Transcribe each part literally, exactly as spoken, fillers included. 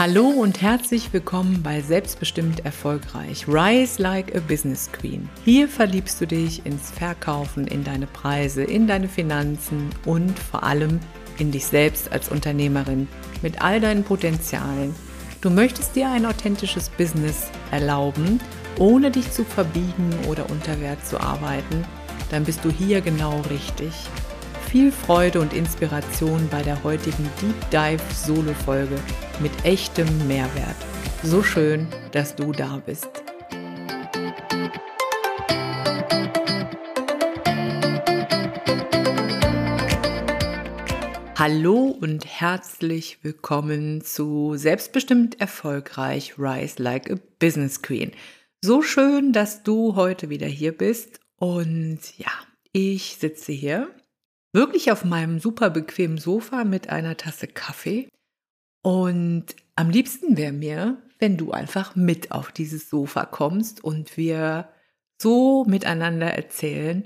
Hallo und herzlich willkommen bei Selbstbestimmt Erfolgreich. Rise like a Business Queen. Hier verliebst du dich ins Verkaufen, in deine Preise, in deine Finanzen und vor allem in dich selbst als Unternehmerin mit all deinen Potenzialen. Du möchtest dir ein authentisches Business erlauben, ohne dich zu verbiegen oder unter Wert zu arbeiten, dann bist du hier genau richtig. Viel Freude und Inspiration bei der heutigen Deep Dive Solo-Folge mit echtem Mehrwert. So schön, dass du da bist. Hallo und herzlich willkommen zu Selbstbestimmt Erfolgreich Rise like a Business Queen. So schön, dass du heute wieder hier bist und ja, ich sitze hier wirklich auf meinem super bequemen Sofa mit einer Tasse Kaffee und am liebsten wäre mir, wenn du einfach mit auf dieses Sofa kommst und wir so miteinander erzählen.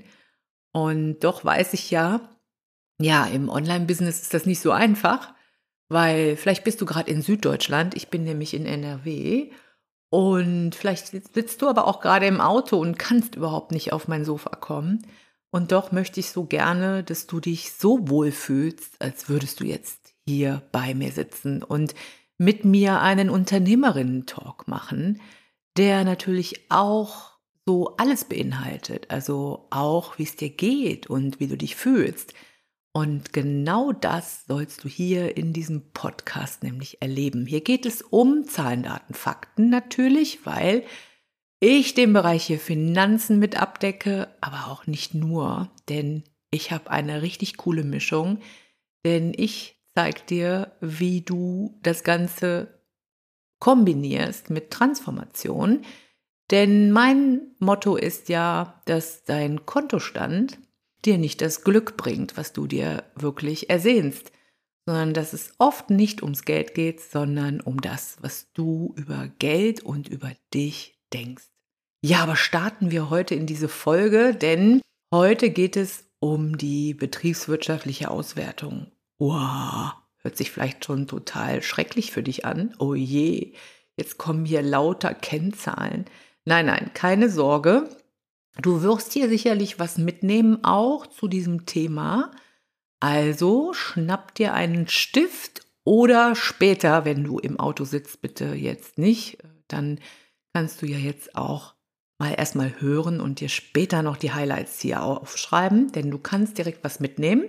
Und doch weiß ich ja, ja, im Online-Business ist das nicht so einfach, weil vielleicht bist du gerade in Süddeutschland, ich bin nämlich in N R W und vielleicht sitzt du aber auch gerade im Auto und kannst überhaupt nicht auf mein Sofa kommen. Und doch möchte ich so gerne, dass du dich so wohl fühlst, als würdest du jetzt hier bei mir sitzen und mit mir einen Unternehmerinnen-Talk machen, der natürlich auch so alles beinhaltet, also auch, wie es dir geht und wie du dich fühlst. Und genau das sollst du hier in diesem Podcast nämlich erleben. Hier geht es um Zahlen, Daten, Fakten natürlich, weil ich den Bereich hier Finanzen mit abdecke, aber auch nicht nur, denn ich habe eine richtig coole Mischung, denn ich zeige dir, wie du das Ganze kombinierst mit Transformation, denn mein Motto ist ja, dass dein Kontostand dir nicht das Glück bringt, was du dir wirklich ersehnst, sondern dass es oft nicht ums Geld geht, sondern um das, was du über Geld und über dich denkst. Ja, aber starten wir heute in diese Folge, denn heute geht es um die betriebswirtschaftliche Auswertung. Wow, hört sich vielleicht schon total schrecklich für dich an. Oh je, jetzt kommen hier lauter Kennzahlen. Nein, nein, keine Sorge. Du wirst hier sicherlich was mitnehmen, auch zu diesem Thema. Also schnapp dir einen Stift oder später, wenn du im Auto sitzt, bitte jetzt nicht. Dann kannst du ja jetzt auch mal erstmal hören und dir später noch die Highlights hier aufschreiben, denn du kannst direkt was mitnehmen.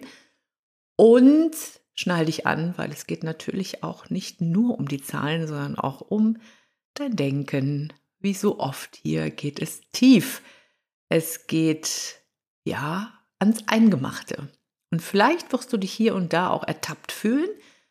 Und schnall dich an, weil es geht natürlich auch nicht nur um die Zahlen, sondern auch um dein Denken. Wie so oft hier geht es tief. Es geht, ja, ans Eingemachte. Und vielleicht wirst du dich hier und da auch ertappt fühlen.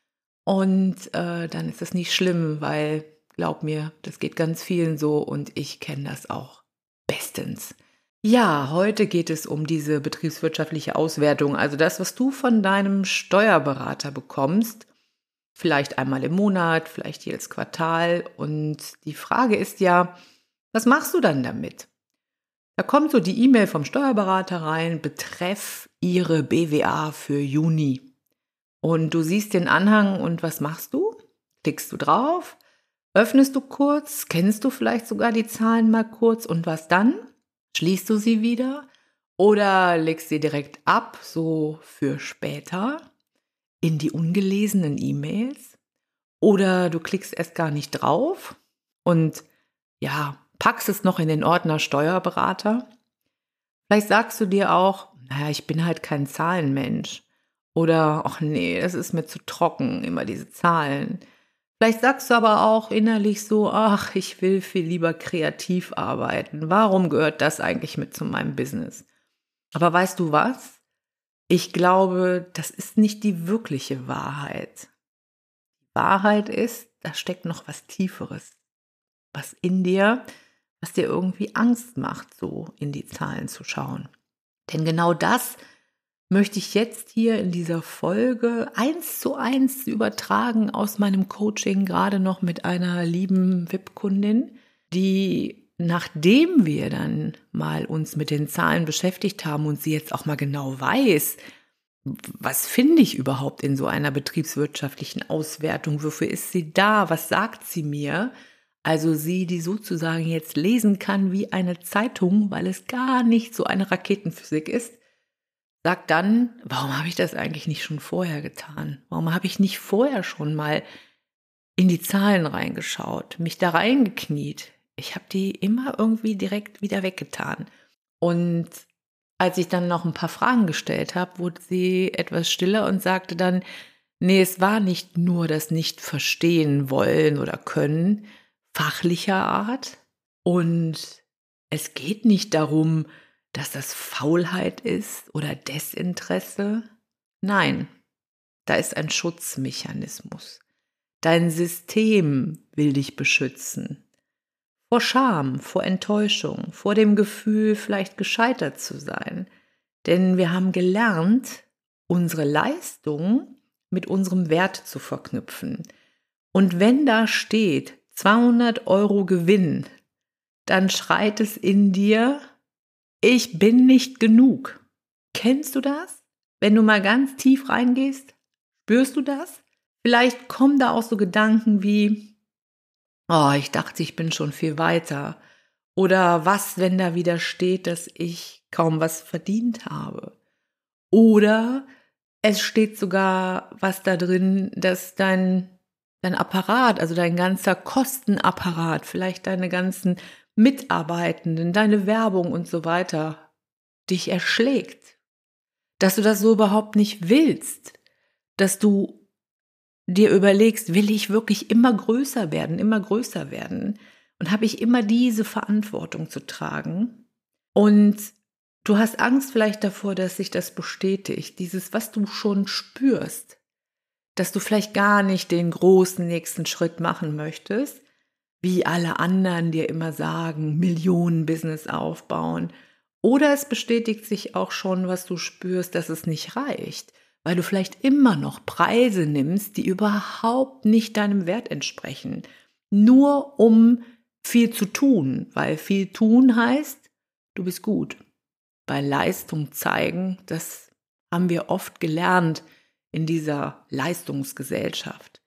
Und äh, dann ist das nicht schlimm, weil, glaub mir, das geht ganz vielen so und ich kenne das auch bestens. Ja, heute geht es um diese betriebswirtschaftliche Auswertung, also das, was du von deinem Steuerberater bekommst, vielleicht einmal im Monat, vielleicht jedes Quartal. Und die Frage ist ja, was machst du dann damit? Da kommt so die E-Mail vom Steuerberater rein, betreff Ihre B W A für Juni. Und du siehst den Anhang und was machst du? Klickst du drauf? Öffnest du kurz? Kennst du vielleicht sogar die Zahlen mal kurz? Und was dann? Schließt du sie wieder? Oder legst sie direkt ab, so für später, in die ungelesenen E-Mails? Oder du klickst erst gar nicht drauf und ja, packst es noch in den Ordner Steuerberater? Vielleicht sagst du dir auch, naja, ich bin halt kein Zahlenmensch. Oder, ach nee, das ist mir zu trocken, immer diese Zahlen. Vielleicht sagst du aber auch innerlich so, ach, ich will viel lieber kreativ arbeiten. Warum gehört das eigentlich mit zu meinem Business? Aber weißt du was? Ich glaube, das ist nicht die wirkliche Wahrheit. Die Wahrheit ist, da steckt noch was Tieferes. Was in dir, was dir irgendwie Angst macht, so in die Zahlen zu schauen. Denn genau das möchte ich jetzt hier in dieser Folge eins zu eins übertragen aus meinem Coaching, gerade noch mit einer lieben V I P-Kundin, die, nachdem wir dann mal uns mit den Zahlen beschäftigt haben und sie jetzt auch mal genau weiß, was finde ich überhaupt in so einer betriebswirtschaftlichen Auswertung? Wofür ist sie da? Was sagt sie mir? Also sie, die sozusagen jetzt lesen kann wie eine Zeitung, weil es gar nicht so eine Raketenphysik ist, sagt dann, warum habe ich das eigentlich nicht schon vorher getan? Warum habe ich nicht vorher schon mal in die Zahlen reingeschaut, mich da reingekniet? Ich habe die immer irgendwie direkt wieder weggetan. Und als ich dann noch ein paar Fragen gestellt habe, wurde sie etwas stiller und sagte dann, nee, es war nicht nur das Nicht-Verstehen wollen oder können, fachlicher Art. Und es geht nicht darum, dass das Faulheit ist oder Desinteresse. Nein, da ist ein Schutzmechanismus. Dein System will dich beschützen. Vor Scham, vor Enttäuschung, vor dem Gefühl, vielleicht gescheitert zu sein. Denn wir haben gelernt, unsere Leistung mit unserem Wert zu verknüpfen. Und wenn da steht zweihundert Euro Gewinn, dann schreit es in dir, ich bin nicht genug. Kennst du das? Wenn du mal ganz tief reingehst, spürst du das? Vielleicht kommen da auch so Gedanken wie, oh, ich dachte, ich bin schon viel weiter. Oder was, wenn da wieder steht, dass ich kaum was verdient habe? Oder es steht sogar was da drin, dass dein, dein Apparat, also dein ganzer Kostenapparat, vielleicht deine ganzen Mitarbeitenden, deine Werbung und so weiter, dich erschlägt. Dass du das so überhaupt nicht willst. Dass du dir überlegst, will ich wirklich immer größer werden, immer größer werden? Und habe ich immer diese Verantwortung zu tragen? Und du hast Angst vielleicht davor, dass sich das bestätigt, dieses, was du schon spürst, dass du vielleicht gar nicht den großen nächsten Schritt machen möchtest, wie alle anderen dir immer sagen, Millionen-Business aufbauen. Oder es bestätigt sich auch schon, was du spürst, dass es nicht reicht, weil du vielleicht immer noch Preise nimmst, die überhaupt nicht deinem Wert entsprechen, nur um viel zu tun, weil viel tun heißt, du bist gut. Bei Leistung zeigen, das haben wir oft gelernt in dieser Leistungsgesellschaft.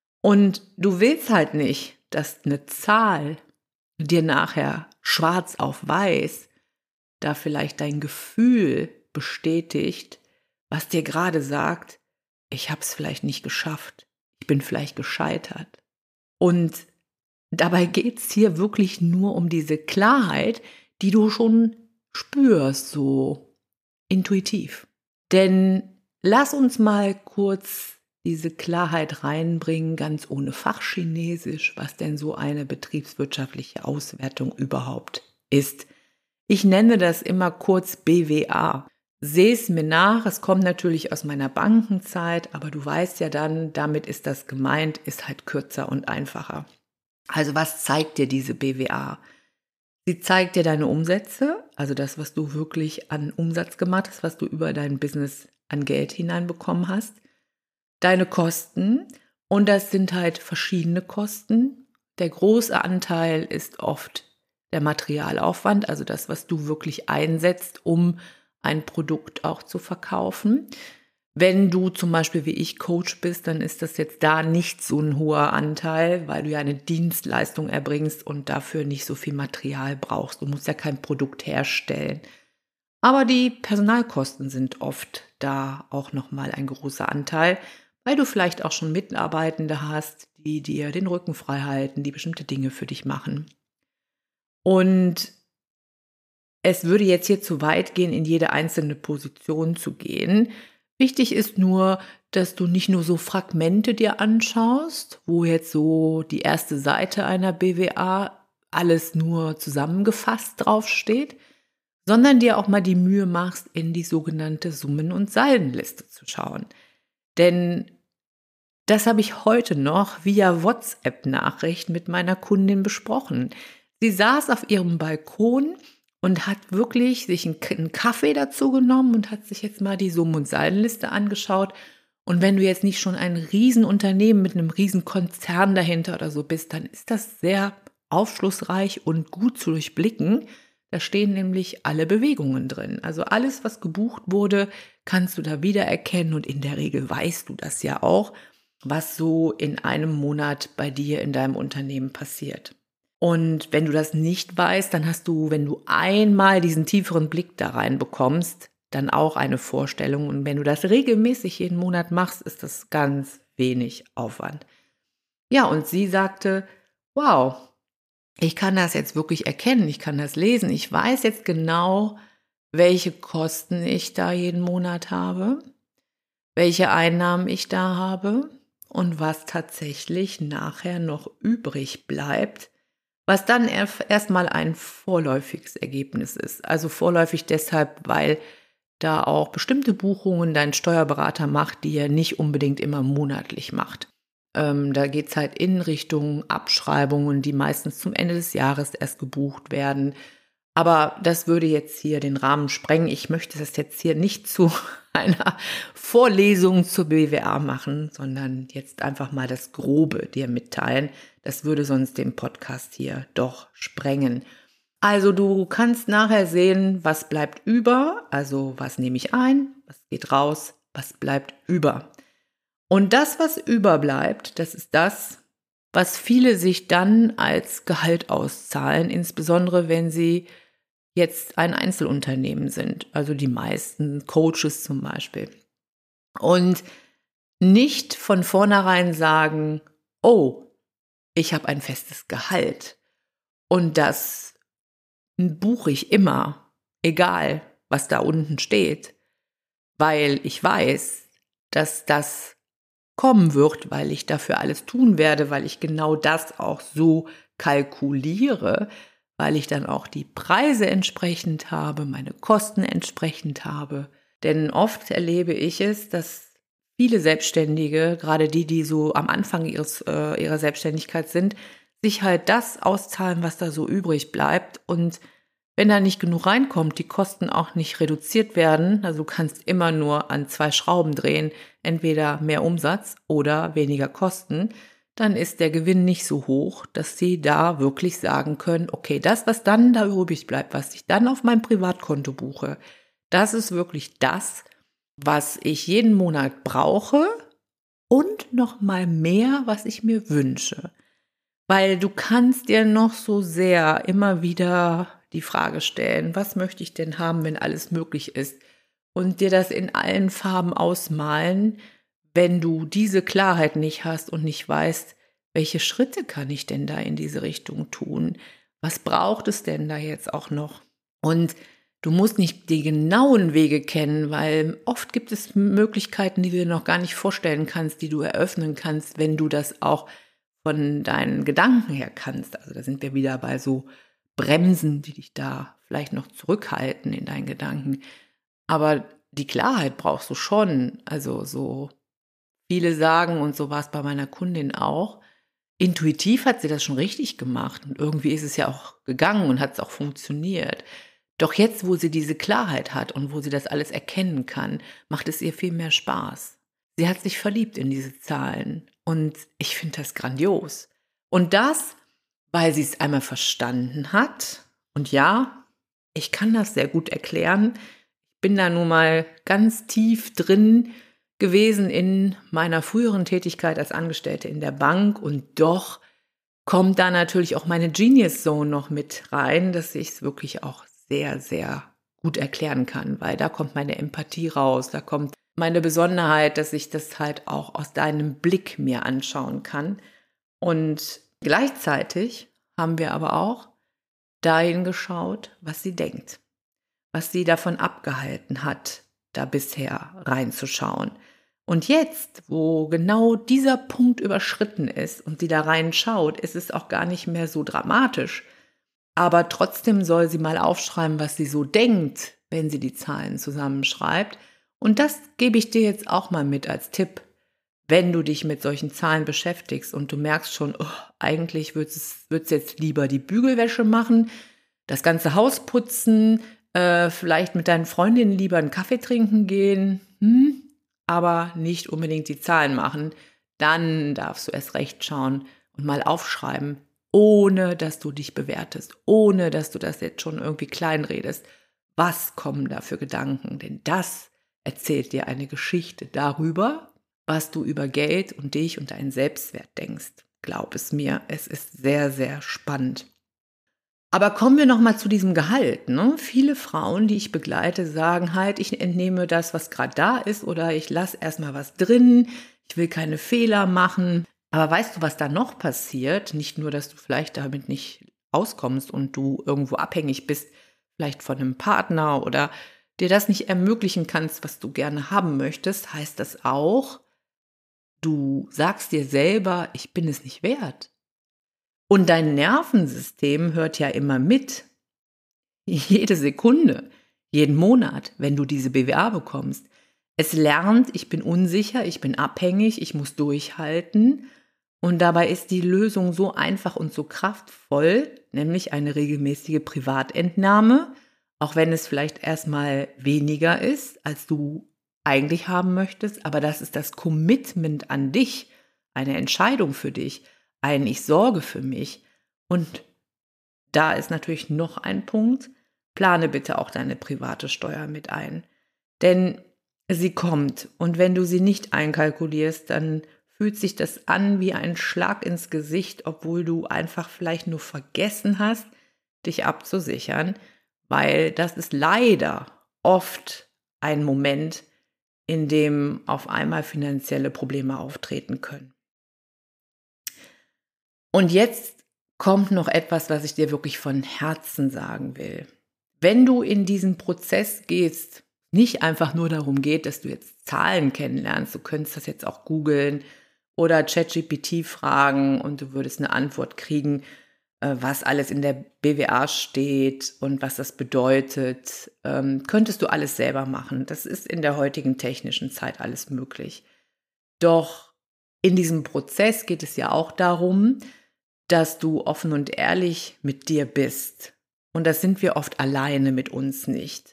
Und du willst halt nicht, dass eine Zahl dir nachher schwarz auf weiß da vielleicht dein Gefühl bestätigt, was dir gerade sagt, ich habe es vielleicht nicht geschafft, ich bin vielleicht gescheitert. Und dabei geht es hier wirklich nur um diese Klarheit, die du schon spürst, so intuitiv. Denn lass uns mal kurz diese Klarheit reinbringen, ganz ohne Fachchinesisch, was denn so eine betriebswirtschaftliche Auswertung überhaupt ist. Ich nenne das immer kurz B W A. Seh es mir nach, es kommt natürlich aus meiner Bankenzeit, aber du weißt ja dann, damit ist das gemeint, ist halt kürzer und einfacher. Also was zeigt dir diese B W A? Sie zeigt dir deine Umsätze, also das, was du wirklich an Umsatz gemacht hast, was du über dein Business an Geld hineinbekommen hast, deine Kosten, und das sind halt verschiedene Kosten. Der große Anteil ist oft der Materialaufwand, also das, was du wirklich einsetzt, um ein Produkt auch zu verkaufen. Wenn du zum Beispiel wie ich Coach bist, dann ist das jetzt da nicht so ein hoher Anteil, weil du ja eine Dienstleistung erbringst und dafür nicht so viel Material brauchst. Du musst ja kein Produkt herstellen. Aber die Personalkosten sind oft da auch nochmal ein großer Anteil, weil du vielleicht auch schon Mitarbeitende hast, die dir den Rücken frei halten, die bestimmte Dinge für dich machen. Und es würde jetzt hier zu weit gehen, in jede einzelne Position zu gehen. Wichtig ist nur, dass du nicht nur so Fragmente dir anschaust, wo jetzt so die erste Seite einer B W A alles nur zusammengefasst draufsteht, sondern dir auch mal die Mühe machst, in die sogenannte Summen- und Saldenliste zu schauen. Denn das habe ich heute noch via WhatsApp-Nachricht mit meiner Kundin besprochen. Sie saß auf ihrem Balkon und hat wirklich sich einen Kaffee dazu genommen und hat sich jetzt mal die Summen- und Saldenliste angeschaut. Und wenn du jetzt nicht schon ein Riesenunternehmen mit einem Riesenkonzern dahinter oder so bist, dann ist das sehr aufschlussreich und gut zu durchblicken, Da stehen nämlich alle Bewegungen drin. Also alles, was gebucht wurde, kannst du da wiedererkennen und in der Regel weißt du das ja auch, was so in einem Monat bei dir in deinem Unternehmen passiert. Und wenn du das nicht weißt, dann hast du, wenn du einmal diesen tieferen Blick da rein bekommst, dann auch eine Vorstellung. Und wenn du das regelmäßig jeden Monat machst, ist das ganz wenig Aufwand. Ja, und sie sagte, wow, ich kann das jetzt wirklich erkennen, ich kann das lesen, ich weiß jetzt genau, welche Kosten ich da jeden Monat habe, welche Einnahmen ich da habe und was tatsächlich nachher noch übrig bleibt, was dann erstmal ein vorläufiges Ergebnis ist. Also vorläufig deshalb, weil da auch bestimmte Buchungen dein Steuerberater macht, die er nicht unbedingt immer monatlich macht. Ähm, da geht es halt in Richtung Abschreibungen, die meistens zum Ende des Jahres erst gebucht werden. Aber das würde jetzt hier den Rahmen sprengen. Ich möchte das jetzt hier nicht zu einer Vorlesung zur B W A machen, sondern jetzt einfach mal das Grobe dir mitteilen. Das würde sonst den Podcast hier doch sprengen. Also du kannst nachher sehen, was bleibt über, also was nehme ich ein, was geht raus, was bleibt über. Und das, was überbleibt, das ist das, was viele sich dann als Gehalt auszahlen, insbesondere wenn sie jetzt ein Einzelunternehmen sind, also die meisten Coaches zum Beispiel. Und nicht von vornherein sagen, oh, ich habe ein festes Gehalt und das buche ich immer, egal was da unten steht, weil ich weiß, dass das kommen wird, weil ich dafür alles tun werde, weil ich genau das auch so kalkuliere, weil ich dann auch die Preise entsprechend habe, meine Kosten entsprechend habe. Denn oft erlebe ich es, dass viele Selbstständige, gerade die, die so am Anfang ihres, äh, ihrer Selbstständigkeit sind, sich halt das auszahlen, was da so übrig bleibt. Und wenn da nicht genug reinkommt, die Kosten auch nicht reduziert werden, also du kannst immer nur an zwei Schrauben drehen, entweder mehr Umsatz oder weniger Kosten, dann ist der Gewinn nicht so hoch, dass sie da wirklich sagen können, okay, das, was dann da übrig bleibt, was ich dann auf mein Privatkonto buche, das ist wirklich das, was ich jeden Monat brauche und noch mal mehr, was ich mir wünsche. Weil du kannst dir noch so sehr immer wieder die Frage stellen, was möchte ich denn haben, wenn alles möglich ist? Und dir das in allen Farben ausmalen, wenn du diese Klarheit nicht hast und nicht weißt, welche Schritte kann ich denn da in diese Richtung tun? Was braucht es denn da jetzt auch noch? Und du musst nicht die genauen Wege kennen, weil oft gibt es Möglichkeiten, die du dir noch gar nicht vorstellen kannst, die du eröffnen kannst, wenn du das auch von deinen Gedanken her kannst. Also da sind wir wieder bei so Bremsen, die dich da vielleicht noch zurückhalten in deinen Gedanken. Aber die Klarheit brauchst du schon. Also so viele sagen, und so war es bei meiner Kundin auch, intuitiv hat sie das schon richtig gemacht. Und irgendwie ist es ja auch gegangen und hat es auch funktioniert. Doch jetzt, wo sie diese Klarheit hat und wo sie das alles erkennen kann, macht es ihr viel mehr Spaß. Sie hat sich verliebt in diese Zahlen und ich finde das grandios. Und das, weil sie es einmal verstanden hat. Und ja, ich kann das sehr gut erklären. Ich bin da nun mal ganz tief drin gewesen in meiner früheren Tätigkeit als Angestellte in der Bank. Und doch kommt da natürlich auch meine Genius Zone noch mit rein, dass ich es wirklich auch sehr, sehr gut erklären kann. Weil da kommt meine Empathie raus, da kommt meine Besonderheit, dass ich das halt auch aus deinem Blick mir anschauen kann. Und gleichzeitig haben wir aber auch dahin geschaut, was sie denkt, was sie davon abgehalten hat, da bisher reinzuschauen. Und jetzt, wo genau dieser Punkt überschritten ist und sie da reinschaut, ist es auch gar nicht mehr so dramatisch. Aber trotzdem soll sie mal aufschreiben, was sie so denkt, wenn sie die Zahlen zusammenschreibt. Und das gebe ich dir jetzt auch mal mit als Tipp. Wenn du dich mit solchen Zahlen beschäftigst und du merkst schon, oh, eigentlich würdest du jetzt lieber die Bügelwäsche machen, das ganze Haus putzen, äh, vielleicht mit deinen Freundinnen lieber einen Kaffee trinken gehen, hm, aber nicht unbedingt die Zahlen machen, dann darfst du erst recht schauen und mal aufschreiben, ohne dass du dich bewertest, ohne dass du das jetzt schon irgendwie kleinredest. Was kommen da für Gedanken? Denn das erzählt dir eine Geschichte darüber, was du über Geld und dich und deinen Selbstwert denkst. Glaub es mir, es ist sehr, sehr spannend. Aber kommen wir nochmal zu diesem Gehalt. Ne? Viele Frauen, die ich begleite, sagen halt, ich entnehme das, was gerade da ist, oder ich lasse erstmal was drin, ich will keine Fehler machen. Aber weißt du, was da noch passiert? Nicht nur, dass du vielleicht damit nicht auskommst und du irgendwo abhängig bist, vielleicht von einem Partner oder dir das nicht ermöglichen kannst, was du gerne haben möchtest, heißt das auch, du sagst dir selber, ich bin es nicht wert. Und dein Nervensystem hört ja immer mit. Jede Sekunde, jeden Monat, wenn du diese B W A bekommst. Es lernt, ich bin unsicher, ich bin abhängig, ich muss durchhalten. Und dabei ist die Lösung so einfach und so kraftvoll, nämlich eine regelmäßige Privatentnahme, auch wenn es vielleicht erstmal weniger ist, als du eigentlich haben möchtest. Aber das ist das Commitment an dich, eine Entscheidung für dich, ein Ich sorge für mich. Und da ist natürlich noch ein Punkt, plane bitte auch deine private Steuer mit ein. Denn sie kommt und wenn du sie nicht einkalkulierst, dann fühlt sich das an wie ein Schlag ins Gesicht, obwohl du einfach vielleicht nur vergessen hast, dich abzusichern, weil das ist leider oft ein Moment, in dem auf einmal finanzielle Probleme auftreten können. Und jetzt kommt noch etwas, was ich dir wirklich von Herzen sagen will. Wenn du in diesen Prozess gehst, nicht einfach nur darum geht, dass du jetzt Zahlen kennenlernst, du könntest das jetzt auch googeln oder ChatGPT fragen und du würdest eine Antwort kriegen, was alles in der B W A steht und was das bedeutet, ähm, könntest du alles selber machen. Das ist in der heutigen technischen Zeit alles möglich. Doch in diesem Prozess geht es ja auch darum, dass du offen und ehrlich mit dir bist. Und das sind wir oft alleine mit uns nicht.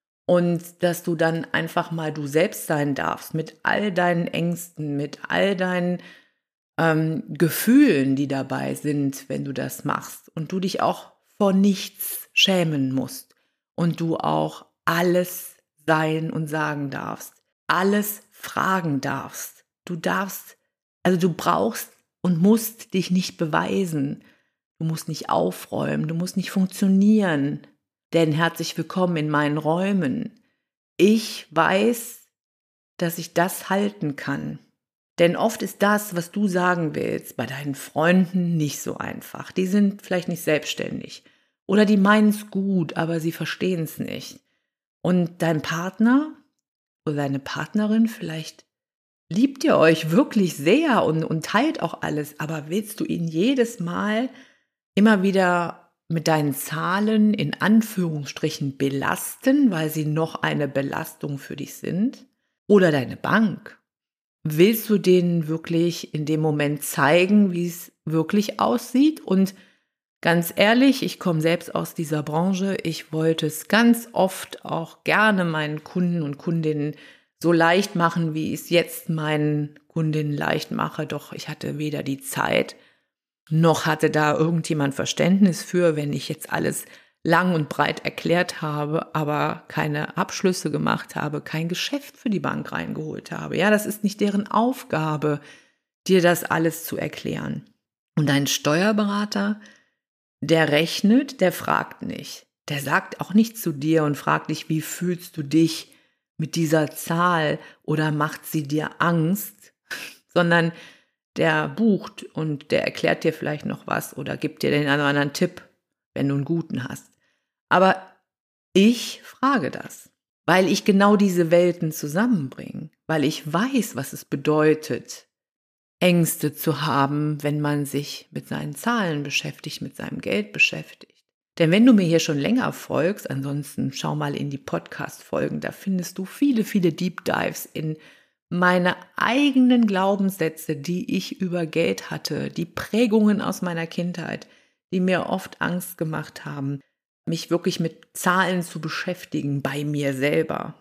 Und dass du dann einfach mal du selbst sein darfst, mit all deinen Ängsten, mit all deinen ähm, Gefühlen, die dabei sind, wenn du das machst. Und du dich auch vor nichts schämen musst. Und du auch alles sein und sagen darfst. Alles fragen darfst. Du darfst, also du brauchst und musst dich nicht beweisen. Du musst nicht aufräumen, du musst nicht funktionieren. Denn herzlich willkommen in meinen Räumen. Ich weiß, dass ich das halten kann. Denn oft ist das, was du sagen willst, bei deinen Freunden nicht so einfach. Die sind vielleicht nicht selbstständig. Oder die meinen es gut, aber sie verstehen es nicht. Und dein Partner oder deine Partnerin vielleicht liebt ihr euch wirklich sehr und, und teilt auch alles, aber willst du ihn jedes Mal immer wieder mit deinen Zahlen in Anführungsstrichen belasten, weil sie noch eine Belastung für dich sind? Oder deine Bank? Willst du denen wirklich in dem Moment zeigen, wie es wirklich aussieht? Und ganz ehrlich, ich komme selbst aus dieser Branche. Ich wollte es ganz oft auch gerne meinen Kunden und Kundinnen so leicht machen, wie ich es jetzt meinen Kundinnen leicht mache. Doch ich hatte weder die Zeit, noch hatte da irgendjemand Verständnis für, wenn ich jetzt alles lang und breit erklärt habe, aber keine Abschlüsse gemacht habe, kein Geschäft für die Bank reingeholt habe. Ja, das ist nicht deren Aufgabe, dir das alles zu erklären. Und dein Steuerberater, der rechnet, der fragt nicht. Der sagt auch nicht zu dir und fragt dich, wie fühlst du dich mit dieser Zahl oder macht sie dir Angst, sondern der bucht und der erklärt dir vielleicht noch was oder gibt dir den einen oder anderen Tipp, wenn du einen guten hast. Aber ich frage das, weil ich genau diese Welten zusammenbringe, weil ich weiß, was es bedeutet, Ängste zu haben, wenn man sich mit seinen Zahlen beschäftigt, mit seinem Geld beschäftigt. Denn wenn du mir hier schon länger folgst, ansonsten schau mal in die Podcast-Folgen, da findest du viele, viele Deep Dives in meine eigenen Glaubenssätze, die ich über Geld hatte, die Prägungen aus meiner Kindheit, die mir oft Angst gemacht haben, mich wirklich mit Zahlen zu beschäftigen bei mir selber.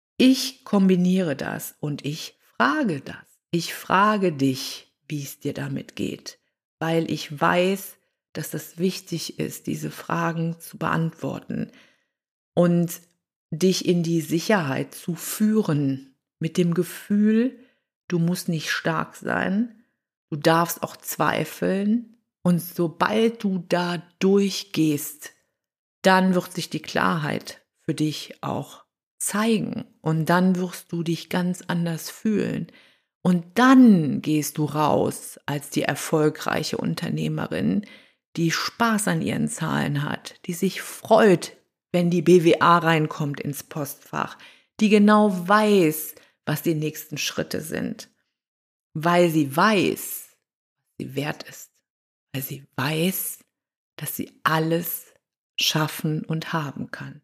Ich kombiniere das und ich frage das. Ich frage dich, wie es dir damit geht, weil ich weiß, dass das wichtig ist, diese Fragen zu beantworten und dich in die Sicherheit zu führen mit dem Gefühl, du musst nicht stark sein, du darfst auch zweifeln und sobald du da durchgehst, dann wird sich die Klarheit für dich auch zeigen und dann wirst du dich ganz anders fühlen. Und dann gehst du raus als die erfolgreiche Unternehmerin, die Spaß an ihren Zahlen hat, die sich freut, wenn die B W A reinkommt ins Postfach, die genau weiß, was die nächsten Schritte sind, weil sie weiß, was sie wert ist, weil sie weiß, dass sie alles schaffen und haben kann.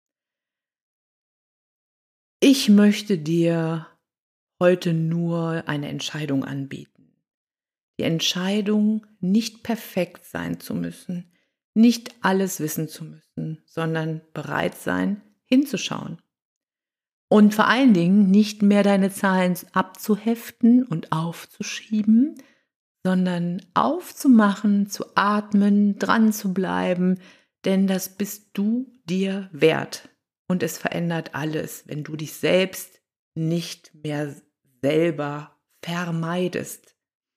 Ich möchte dir heute nur eine Entscheidung anbieten. Die Entscheidung, nicht perfekt sein zu müssen, nicht alles wissen zu müssen, sondern bereit sein, hinzuschauen. Und vor allen Dingen nicht mehr deine Zahlen abzuheften und aufzuschieben, sondern aufzumachen, zu atmen, dran zu bleiben, denn das bist du dir wert. Und es verändert alles, wenn du dich selbst nicht mehr selber vermeidest.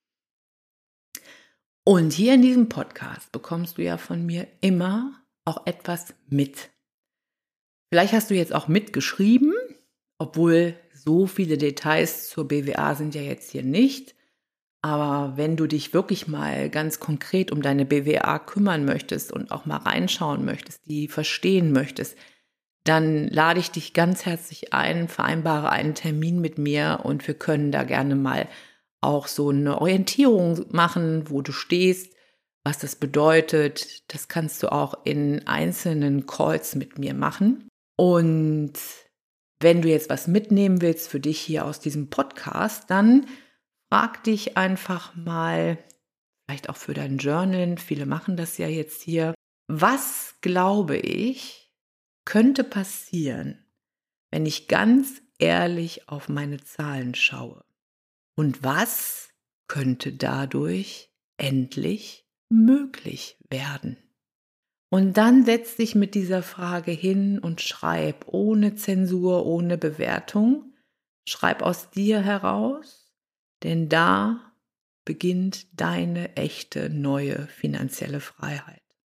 Und hier in diesem Podcast bekommst du ja von mir immer auch etwas mit. Vielleicht hast du jetzt auch mitgeschrieben, obwohl so viele Details zur B W A sind ja jetzt hier nicht. Aber wenn du dich wirklich mal ganz konkret um deine B W A kümmern möchtest und auch mal reinschauen möchtest, die verstehen möchtest, dann lade ich dich ganz herzlich ein, vereinbare einen Termin mit mir und wir können da gerne mal auch so eine Orientierung machen, wo du stehst, was das bedeutet. Das kannst du auch in einzelnen Calls mit mir machen. Und wenn du jetzt was mitnehmen willst für dich hier aus diesem Podcast, dann frag dich einfach mal, vielleicht auch für dein Journal, viele machen das ja jetzt hier, was glaube ich, könnte passieren, wenn ich ganz ehrlich auf meine Zahlen schaue? Und was könnte dadurch endlich möglich werden? Und dann setz dich mit dieser Frage hin und schreib ohne Zensur, ohne Bewertung. Schreib aus dir heraus, denn da beginnt deine echte neue finanzielle Freiheit.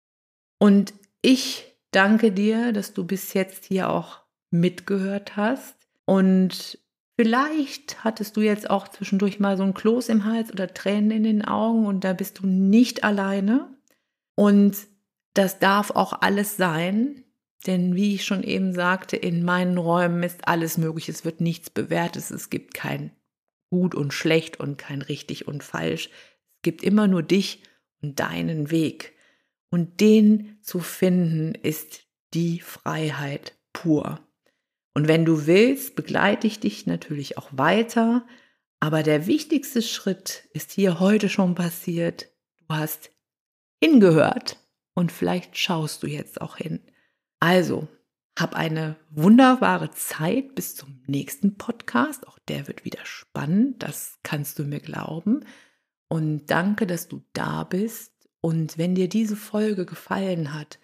Und ich danke dir, dass du bis jetzt hier auch mitgehört hast und vielleicht hattest du jetzt auch zwischendurch mal so ein Kloß im Hals oder Tränen in den Augen und da bist du nicht alleine und das darf auch alles sein, denn wie ich schon eben sagte, in meinen Räumen ist alles möglich, es wird nichts bewertet, es gibt kein gut und schlecht und kein richtig und falsch, es gibt immer nur dich und deinen Weg. Und den zu finden, ist die Freiheit pur. Und wenn du willst, begleite ich dich natürlich auch weiter. Aber der wichtigste Schritt ist hier heute schon passiert. Du hast hingehört und vielleicht schaust du jetzt auch hin. Also, hab eine wunderbare Zeit bis zum nächsten Podcast. Auch der wird wieder spannend, das kannst du mir glauben. Und danke, dass du da bist. Und wenn dir diese Folge gefallen hat,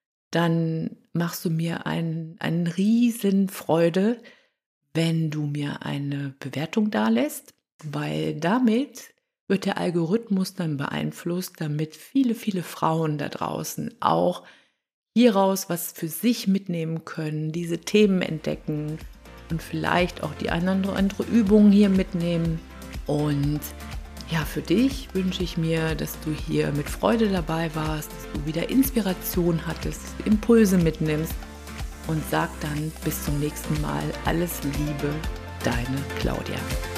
dann machst du mir ein, eine riesen Freude, wenn du mir eine Bewertung dalässt, weil damit wird der Algorithmus dann beeinflusst, damit viele, viele Frauen da draußen auch hieraus was für sich mitnehmen können, diese Themen entdecken und vielleicht auch die eine oder andere Übung hier mitnehmen. Und ja, für dich wünsche ich mir, dass du hier mit Freude dabei warst, dass du wieder Inspiration hattest, Impulse mitnimmst und sag dann bis zum nächsten Mal alles Liebe, deine Claudia.